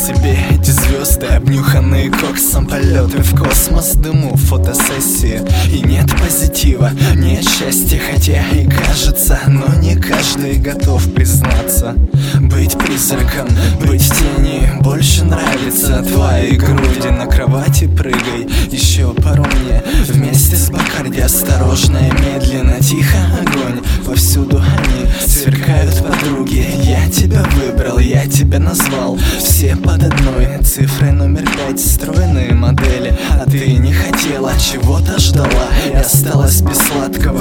себе эти звезды, обнюханные коксом, полеты в космос, дыму, фотосессии. И нет позитива, нет счастья, хотя и кажется, но не каждый готов признаться. Быть призраком, быть в тени больше нравится. Твои груди на кровати прыгай, еще пару мне вместе с Бакарди. Осторожно и медленно, тихо огонь, повсюду они сверкают подруги. Я тебя выбрал, я тебя назвал, все под одной цифрой номер 5. Стройные модели, а ты не хотела, чего-то ждала и осталась без сладкого